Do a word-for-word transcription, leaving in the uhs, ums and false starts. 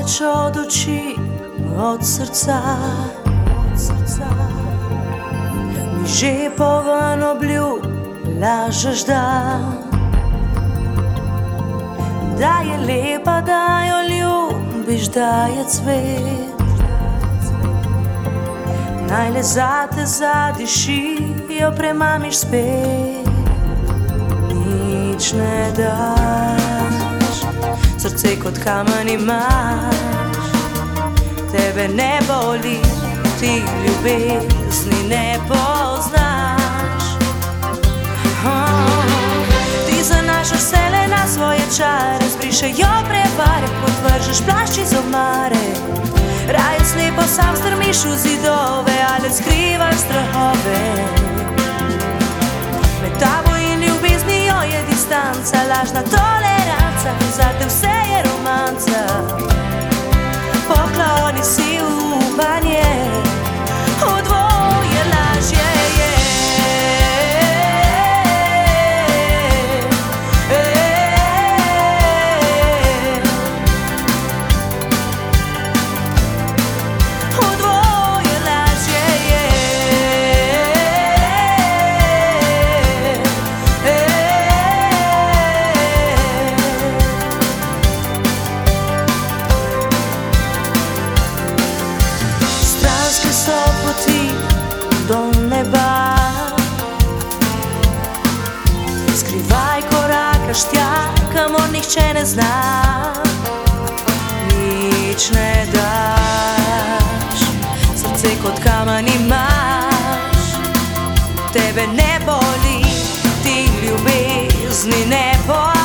Plač od oči, od srca, mi že poven obljub lažeš, da Da je lepa, da jo ljubiš, da je cvet. Naj le zate zadiši, jo premamiš spet. Nič ne daš, srce kot kamen imaš. Tebe ne boli, ti ljubezni ne poznaš. Ti zanašaš sele na svoje čare, zbrišejo prevare, potvržeš plašč iz omare. Raje slepo sam strmiš v zidove, ali skrivaš strahove. Med tabo in ljubeznijo je distanca, lažna toleranca, zate vse je romanca. Pokloni si upanje, v dvoje lažje je. Do neba skrivaj, korakaš tja, kamor nihče ne zna. Nič ne daš, srce kot kamen imaš. Tebe ne boli, ti ljubezni ne poznaš.